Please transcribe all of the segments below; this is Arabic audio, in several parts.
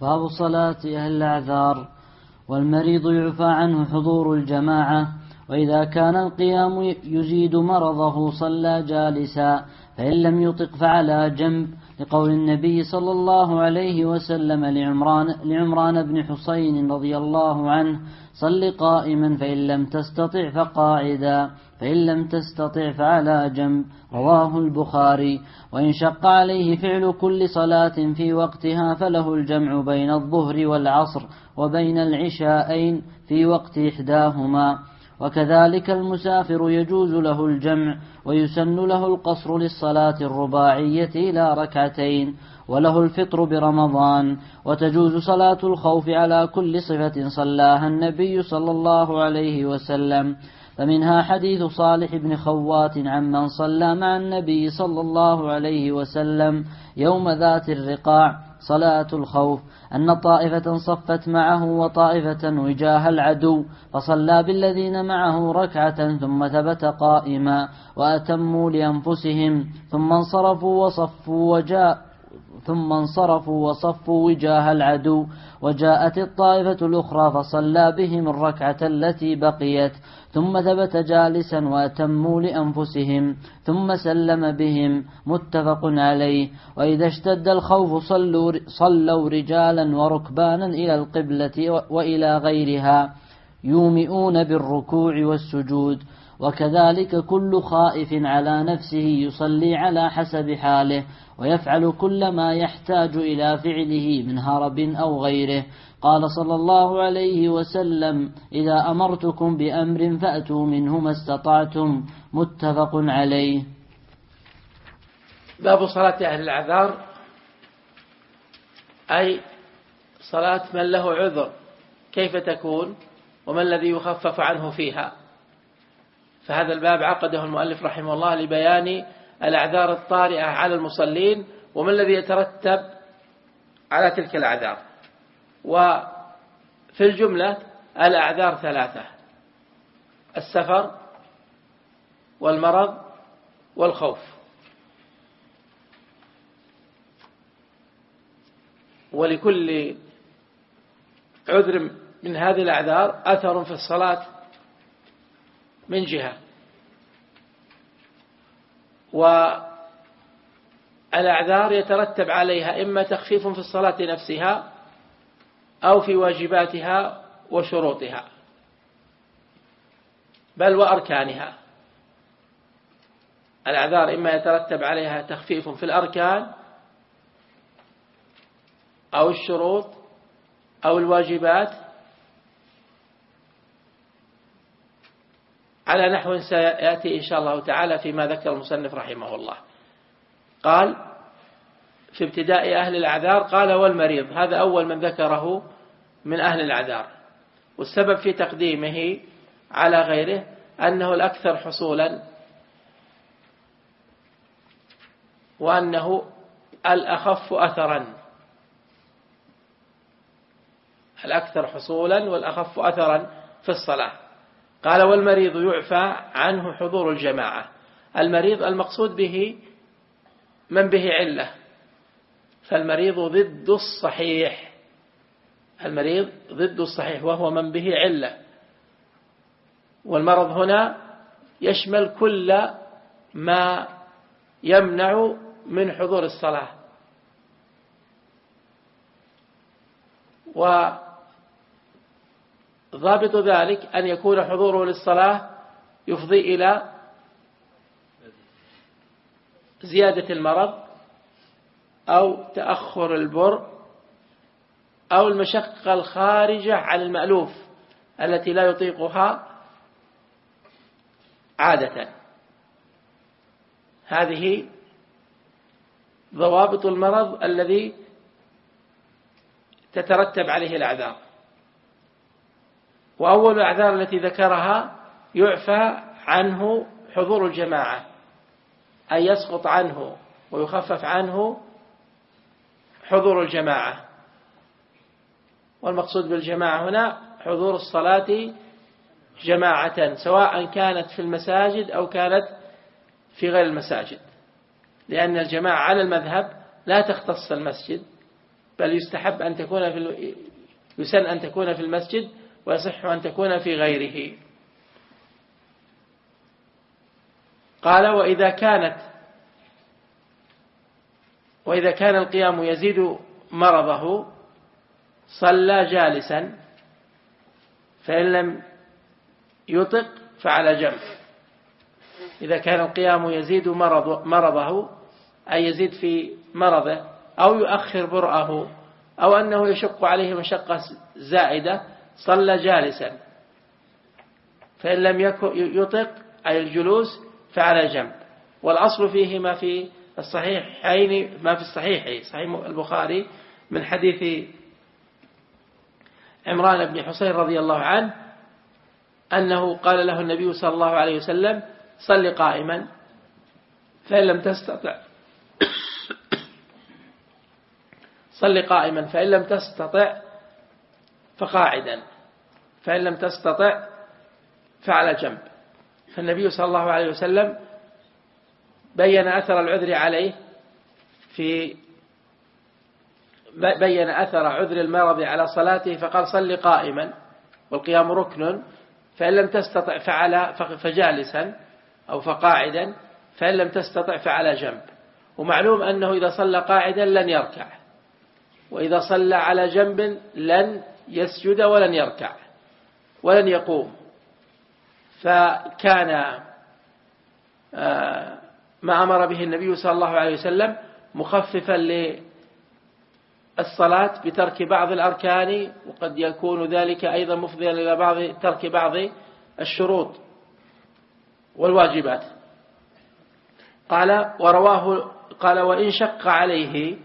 باب صلاة أهل الأعذار. والمريض يعفى عنه حضور الجماعة، وإذا كان القيام يزيد مرضه صلى جالسا، فإن لم يطق فعلى جنب، لقول النبي صلى الله عليه وسلم لعمران بن حسين رضي الله عنه: صل قائما فإن لم تستطع فقاعدا، فإن لم تستطع فعلى جنب. رواه البخاري. وإن شق عليه فعل كل صلاة في وقتها فله الجمع بين الظهر والعصر وبين العشاءين في وقت إحداهما. وكذلك المسافر يجوز له الجمع، ويسن له القصر للصلاة الرباعية إلى ركعتين، وله الفطر برمضان. وتجوز صلاة الخوف على كل صفة صلاها النبي صلى الله عليه وسلم، فمنها حديث صالح بن خوات عمن صلى مع النبي صلى الله عليه وسلم يوم ذات الرقاع صلاة الخوف، أن طائفة صفت معه وطائفة وجاه العدو، فصلى بالذين معه ركعة ثم ثبت قائما وأتموا لأنفسهم، ثم انصرفوا وصفوا وجاه العدو، وجاءت الطائفة الأخرى فصلى بهم الركعة التي بقيت، ثم ثبت جالسا وأتموا لأنفسهم، ثم سلم بهم. متفق عليه. وإذا اشتد الخوف صلوا رجالا وركبانا إلى القبلة وإلى غيرها، يومئون بالركوع والسجود. وكذلك كل خائف على نفسه يصلي على حسب حاله، ويفعل كل ما يحتاج إلى فعله من هرب أو غيره. قال صلى الله عليه وسلم: إذا أمرتكم بأمر فأتوا منه ما استطعتم. متفق عليه. باب صلاة أهل الأعذار، أي صلاة من له عذر، كيف تكون وما الذي يخفف عنه فيها. فهذا الباب عقده المؤلف رحمه الله لبيان الأعذار الطارئة على المصلين وما الذي يترتب على تلك الأعذار. وفي الجملة الأعذار ثلاثة: السفر والمرض والخوف. ولكل عذر من هذه الأعذار أثر في الصلاة من جهة، والأعذار يترتب عليها إما تخفيف في الصلاة نفسها أو في واجباتها وشروطها بل وأركانها. الأعذار إما يترتب عليها تخفيف في الأركان أو الشروط أو الواجبات على نحو سيأتي إن شاء الله تعالى فيما ذكر المصنف رحمه الله. قال في ابتداء أهل الأعذار قال: والمريض. هذا أول من ذكره من أهل الأعذار، والسبب في تقديمه على غيره أنه الأكثر حصولا وأنه الأخف أثرا. الأكثر حصولا والأخف أثرا في الصلاة. قال: والمريض يعفى عنه حضور الجماعة. المريض المقصود به من به علة، فالمريض ضد الصحيح. المريض ضد الصحيح وهو من به علة. والمرض هنا يشمل كل ما يمنع من حضور الصلاة. وضابط ذلك أن يكون حضوره للصلاة يفضي إلى زيادة المرض أو تأخر البر أو المشقة الخارجة عن المألوف التي لا يطيقها عادة. هذه ضوابط المرض الذي تترتب عليه الأعذار. وأول الأعذار التي ذكرها يعفى عنه حضور الجماعة، أي يسقط عنه ويخفف عنه حضور الجماعة. والمقصود بالجماعة هنا حضور الصلاة جماعة، سواء كانت في المساجد أو كانت في غير المساجد، لأن الجماعة على المذهب لا تختص المسجد بل يستحب أن تكون يسن أن تكون في المسجد، ويصح أن تكون في غيره. قال وإذا كان القيام يزيد مرضه صلى جالسا، فإن لم يطق فعلى جنب. إذا كان القيام يزيد مرضه، أي يزيد في مرضه أو يؤخر برأه أو أنه يشق عليه مشقة زائدة، صلى جالسا. فإن لم يطق أي الجلوس فعلى جنب. والأصل فيه ما في الصحيحين، ما في الصحيح صحيح البخاري من حديث عمران بن حسين رضي الله عنه أنه قال له النبي صلى الله عليه وسلم: صل قائما، فإن لم تستطع صل قائما، فإن لم تستطع فقاعدا، فإن لم تستطع فعلى جنب. فالنبي صلى الله عليه وسلم بين أثر العذر عليه بين أثر عذر المرض على صلاته، فقال: صل قائما، والقيام ركن، فإن لم تستطع فجالسا أو فقاعدا، فإن لم تستطع فعلى جنب. ومعلوم أنه إذا صلى قاعدا لن يركع، وإذا صلى على جنب لن يسجد ولن يركع ولن يقوم. فكان ما أمر به النبي صلى الله عليه وسلم مخففا للصلاة بترك بعض الأركان، وقد يكون ذلك أيضا مفضيا إلى ترك بعض الشروط والواجبات. قال: وإن شق عليه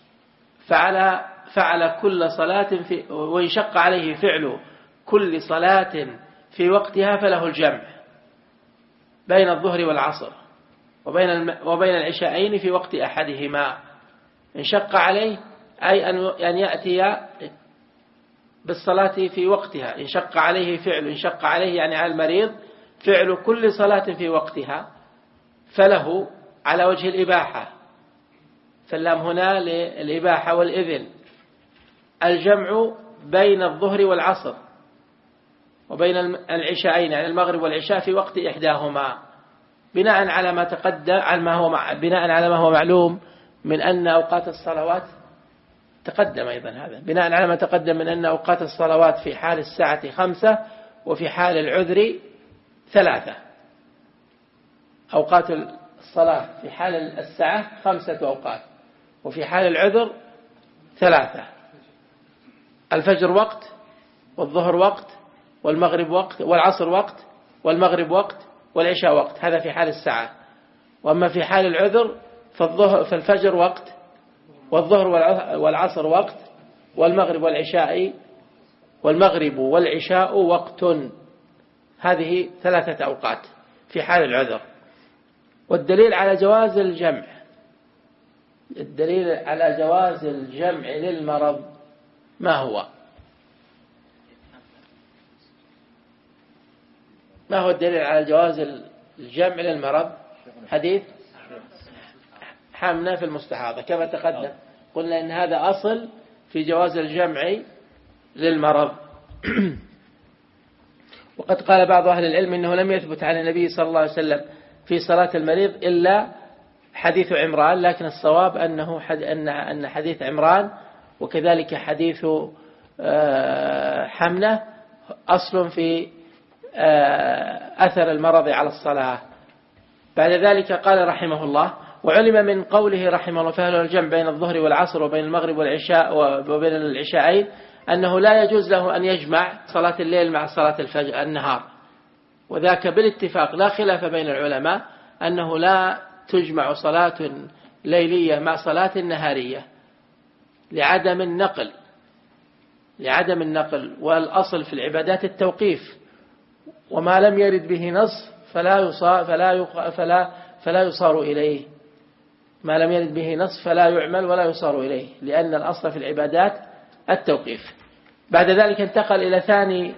فعل كل صلاة وإن شق عليه فعل كل صلاة في وقتها فله الجمع بين الظهر والعصر وبين العشاءين في وقت أحدهما. إن شق عليه أي أن يأتي بالصلاة في وقتها. إن شق عليه يعني على المريض فعل كل صلاة في وقتها، فله على وجه الإباحة، فاللام هنا للإباحة والإذن، الجمع بين الظهر والعصر وبين العشاءين يعني المغرب والعشاء في وقت إحداهما، بناء على ما هو معلوم من أن أوقات الصلوات تقدم أيضا هذا، بناء على ما تقدم من أن أوقات الصلوات في حال الساعة 5 وفي حال العذر 3. أوقات الصلاة في حال الساعة 5 أوقات، وفي حال العذر 3. الفجر وقت، والظهر وقت، والمغرب وقت، والعصر وقت، والمغرب وقت، والعشاء وقت. هذا في حال الساعة. وأما في حال العذر فالفجر وقت، والظهر والعصر وقت، والمغرب والعشاء وقت. هذه 3 أوقات في حال العذر. والدليل على جواز الجمع، للمرض ما هو؟ ما هو الدليل على جواز الجمع للمرض؟ حديث حمنا في المستحاضة كما تقدم، قلنا إن هذا أصل في جواز الجمع للمرض. وقد قال بعض أهل العلم إنه لم يثبت عن النبي صلى الله عليه وسلم في صلاة المريض إلا حديث عمران، لكن الصواب أن حديث عمران وكذلك حديث حمنة أصل في أثر المرض على الصلاة. بعد ذلك قال رحمه الله: وعلم من قوله رحمه الله فهل الجمع بين الظهر والعصر وبين المغرب والعشاء وبين العشاءين أنه لا يجوز له أن يجمع صلاة الليل مع صلاة الفجر النهار، وذاك بالاتفاق لا خلاف بين العلماء أنه لا تجمع صلاة ليلية مع صلاة نهارية لعدم النقل، والأصل في العبادات التوقيف، وما لم يرد به نص فلا يصار إليه، ما لم يرد به نص فلا يعمل ولا يصار إليه، لأن الأصل في العبادات التوقيف. بعد ذلك انتقل إلى ثاني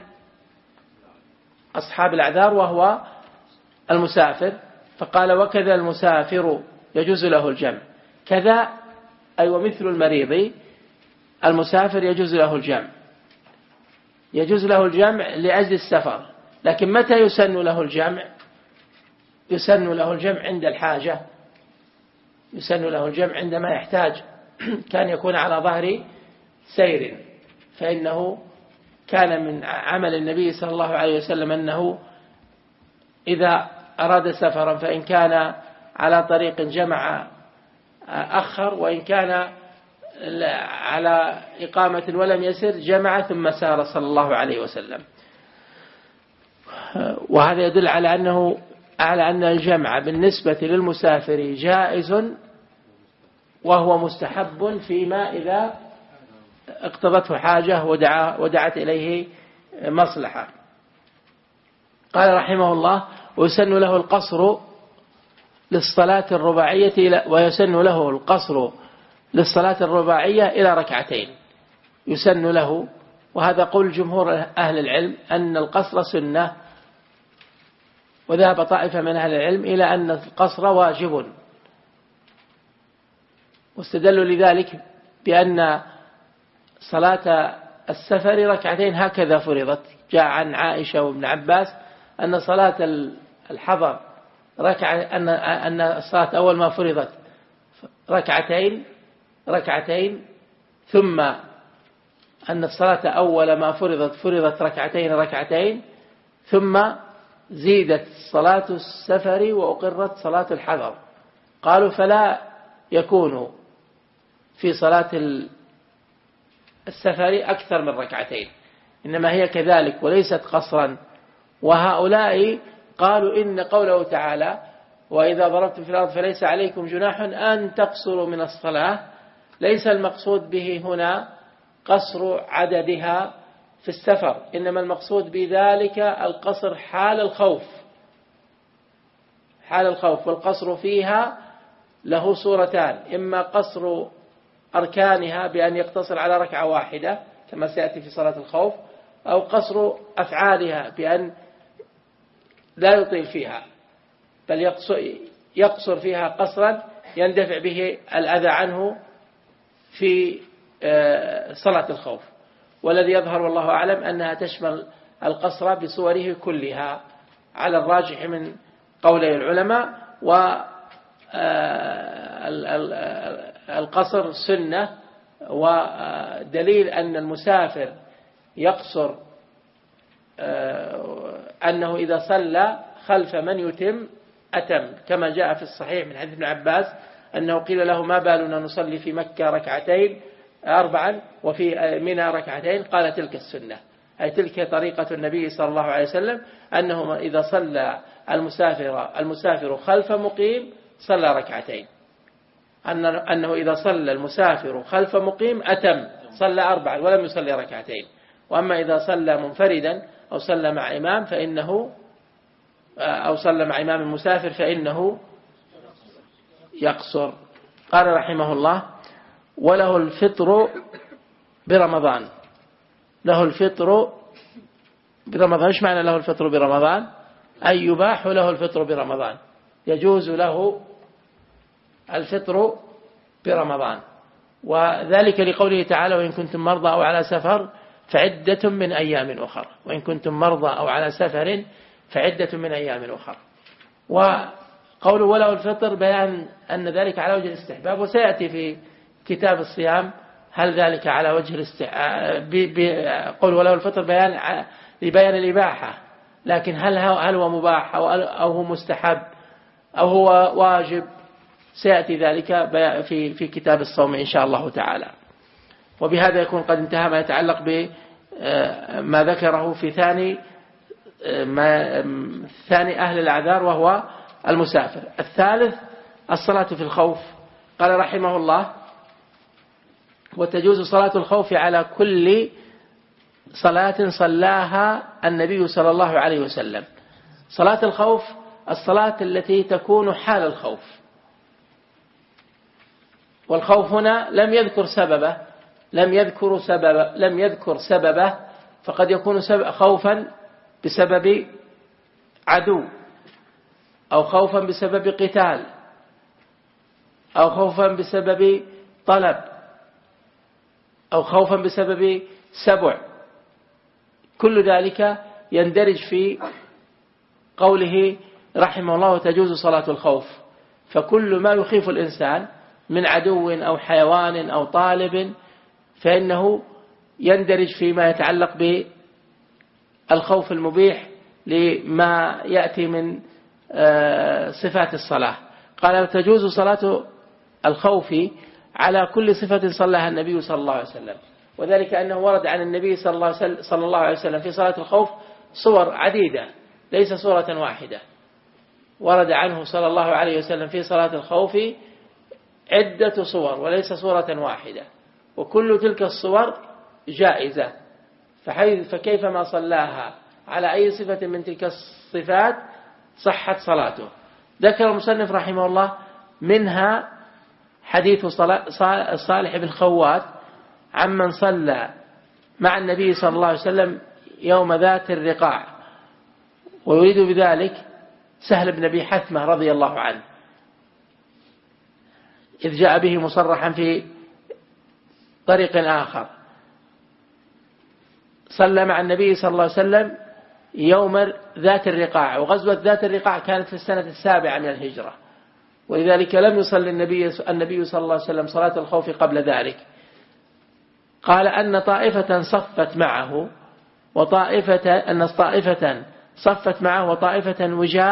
أصحاب الأعذار وهو المسافر، فقال: وكذا المسافر يجوز له الجمع. كذا أي ومثل المريض المسافر يجوز له الجمع، يجوز له الجمع لأجل السفر. لكن متى يسن له الجمع؟ يسن له الجمع عند الحاجة، يسن له الجمع عندما يحتاج، كان يكون على ظهر سير، فإنه كان من عمل النبي صلى الله عليه وسلم أنه إذا أراد سفرا فإن كان على طريق جمع أخر، وإن كان على إقامة ولم يسر جمع ثم سار صلى الله عليه وسلم. وهذا يدل على أن الجمع بالنسبة للمسافر جائز وهو مستحب فيما إذا اقتضته حاجة ودعت إليه مصلحة. قال رحمه الله: ويسن له القصر للصلاة الرباعية، ويسن له القصر للصلاة الرباعية إلى ركعتين، يسن له. وهذا قول جمهور أهل العلم أن القصر سنة، وذهب طائفة من أهل العلم إلى أن القصر واجب، واستدلوا لذلك بأن صلاة السفر ركعتين هكذا فرضت. جاء عن عائشة وابن عباس أن صلاة الحضر أن الصلاة أول ما فرضت ركعتين، ثم أن الصلاة أول ما فرضت ركعتين، ثم زيدت صلاة السفر وأقرت صلاة الحضر. قالوا فلا يكون في صلاة السفر أكثر من ركعتين، إنما هي كذلك وليست قصرا. وهؤلاء قالوا إن قوله تعالى: وإذا ضربتم في الأرض فليس عليكم جناح أن تقصروا من الصلاة، ليس المقصود به هنا قصر عددها في السفر، إنما المقصود بذلك القصر حال الخوف. والقصر فيها له صورتان: إما قصر أركانها بأن يقتصر على ركعة واحدة كما سيأتي في صلاة الخوف، أو قصر أفعالها بأن لا يطيل فيها بل يقصر فيها قصرا يندفع به الأذى عنه في صلاة الخوف. والذي يظهر والله أعلم أنها تشمل القصر بصوره كلها على الراجح من قولي العلماء. والقصر سنة، ودليل أن المسافر يقصر أنه إذا صلى خلف من يتم أتم، كما جاء في الصحيح من حديث ابن عباس أنه قيل له: ما بالنا نصلي في مكة ركعتين 4 وفي منى ركعتين؟ قال: تلك السنة، أي تلك طريقة النبي صلى الله عليه وسلم، أنه إذا صلى المسافر خلف مقيم صلى ركعتين، أنه إذا صلى المسافر خلف مقيم أتم، صلى 4 ولم يصلي ركعتين. وأما إذا صلى منفردا أو صلى مع إمام أو صلى مع إمام المسافر فإنه يقصر. قال رحمه الله: وله الفطر برمضان. له الفطر برمضان. إيش معنى له الفطر برمضان؟ أي يباح له الفطر برمضان، يجوز له الفطر برمضان. وذلك لقوله تعالى: وإن كنتم مرضى أو على سفر فعدة من أيام أخر. وإن كنتم مرضى أو على سفر فعدة من أيام أخر. وقوله وله الفطر بيان أن ذلك على وجه الاستحباب، وسيأتي في كتاب الصيام هل ذلك على وجه الاستحباب. قول وله الفطر لبيان الإباحة، لكن هل هو مباح أو هو مستحب أو هو واجب، سيأتي ذلك في كتاب الصوم إن شاء الله تعالى. وبهذا يكون قد انتهى ما يتعلق بما ذكره في ثاني أهل الأعذار وهو المسافر. الثالث الصلاة في الخوف. قال رحمه الله: وتجوز صلاة الخوف على كل صلاة صلاها النبي صلى الله عليه وسلم. صلاة الخوف الصلاة التي تكون حال الخوف، والخوف هنا لم يذكر سببه، فقد يكون خوفا بسبب عدو، أو خوفا بسبب قتال، أو خوفا بسبب طلب، أو خوفا بسبب سبع، كل ذلك يندرج في قوله رحمه الله تجوز صلاة الخوف. فكل ما يخيف الإنسان من عدو أو حيوان أو طالب فإنه يندرج فيما يتعلق بالخوف المبيح لما يأتي من صفات الصلاة. قال تجوز صلاة الخوف على كل صفة صلىها النبي صلى الله عليه وسلم، وذلك أنه ورد عن النبي صلى الله عليه وسلم في صلاة الخوف صور عديدة ليس صورة واحدة. ورد عنه صلى الله عليه وسلم في صلاة الخوف عدة صور وليس صورة واحدة، وكل تلك الصور جائزة، فكيفما صلاها على أي صفة من تلك الصفات صحت صلاته. ذكر المصنف رحمه الله منها حديث صالح بن خوات عمن صلى مع النبي صلى الله عليه وسلم يوم ذات الرقاع، ويريد بذلك سهل بن أبي حثمة رضي الله عنه، إذ جاء به مصرحا في طريق آخر. صلى مع النبي صلى الله عليه وسلم يوم ذات الرقاع، وغزوة ذات الرقاع كانت في السنة 7 من الهجرة، ولذلك لم يصلي النبي صلى الله عليه وسلم صلاة الخوف قبل ذلك. قال أن طائفة صفت معه وطائفة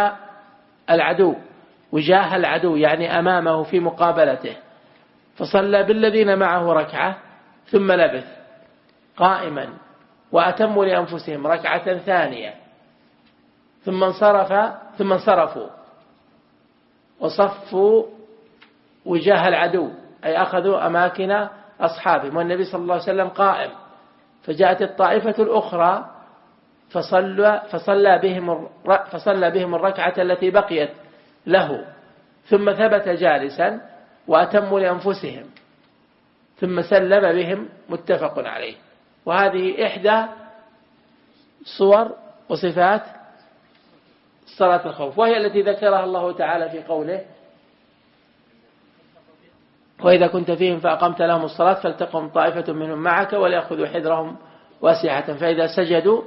وجاه العدو يعني أمامه في مقابلته، فصلى بالذين معه ركعة ثم لبث قائما وأتموا لأنفسهم ركعة ثانية ثم انصرفوا وصفوا وجاه العدو، أي أخذوا أماكن أصحابهم والنبي صلى الله عليه وسلم قائم. فجاءت الطائفة الأخرى فصلى بهم الركعة التي بقيت له، ثم ثبت جالسا وأتموا لأنفسهم ثم سلم بهم، متفق عليه. وهذه إحدى صور وصفات صلاة الخوف، وهي التي ذكرها الله تعالى في قوله وإذا كنت فيهم فأقمت لهم الصلاة فلتقم طائفة منهم معك وليأخذوا حذرهم واسعة فإذا سجدوا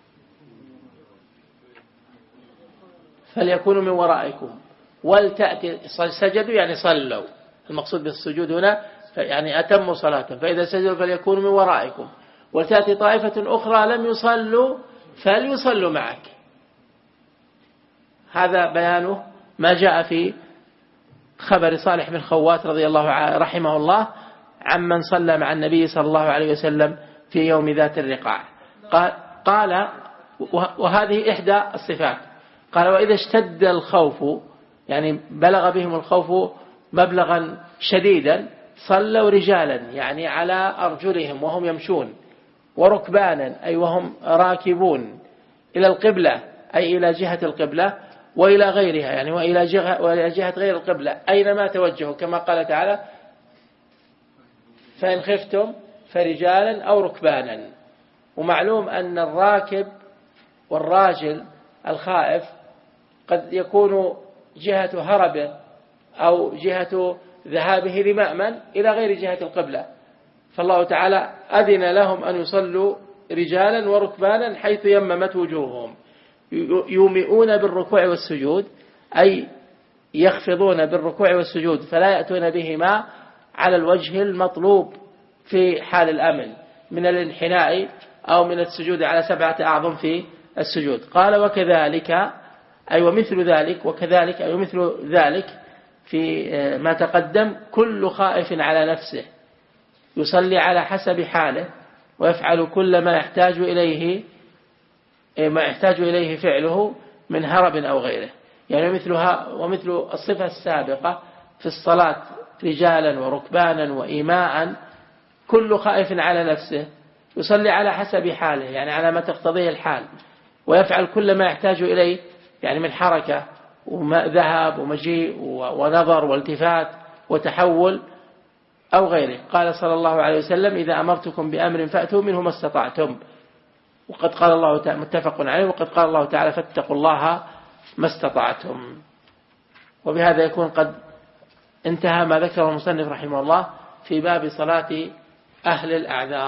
فليكونوا من ورائكم ولتأتي. سجدوا يعني صلوا، المقصود بالسجود هنا يعني أتموا صلاة، فإذا سجدوا فليكونوا من ورائكم ولتأتي طائفة أخرى لم يصلوا فليصلوا معك. هذا بيانه ما جاء في خبر صالح بن خوات رضي الله رحمه الله عمن صلى مع النبي صلى الله عليه وسلم في يوم ذات الرقاع. قال وهذه إحدى الصفات. قال وإذا اشتد الخوف يعني بلغ بهم الخوف مبلغا شديدا صلوا رجالا يعني على أرجلهم وهم يمشون، وركبانا أي وهم راكبون، إلى القبلة أي إلى جهة القبلة، وإلى غيرها يعني وإلى جهة غير القبلة أينما توجهوا، كما قال تعالى فإن خفتم فرجالا أو ركبانا. ومعلوم أن الراكب والراجل الخائف قد يكون جهة هربه أو جهة ذهابه لمأمن إلى غير جهة القبلة، فالله تعالى أذن لهم أن يصلوا رجالا وركبانا حيث يممت وجوههم، يومئون بالركوع والسجود أي يخفضون بالركوع والسجود فلا يأتون بهما على الوجه المطلوب في حال الأمن من الانحناء أو من السجود على 7 أعظم في السجود. قال وكذلك أي ومثل ذلك، وكذلك أي ومثل ذلك في ما تقدم كل خائف على نفسه يصلي على حسب حاله ويفعل كل ما يحتاج إليه فعله من هرب أو غيره، يعني ومثل الصفة السابقة في الصلاة رجالا وركبانا وإيماء كل خائف على نفسه يصلي على حسب حاله يعني على ما تقتضيه الحال، ويفعل كل ما يحتاج إليه يعني من حركة وذهاب ومجيء ونظر والتفات وتحول أو غيره. قال صلى الله عليه وسلم إذا أمرتكم بأمر فأتوا منه ما استطعتم، وقد قال الله تعالى متفق عليه، وقد قال الله تعالى فاتقوا الله ما استطعتم. وبهذا يكون قد انتهى ما ذكره المصنف رحمه الله في باب صلاة أهل الأعذار.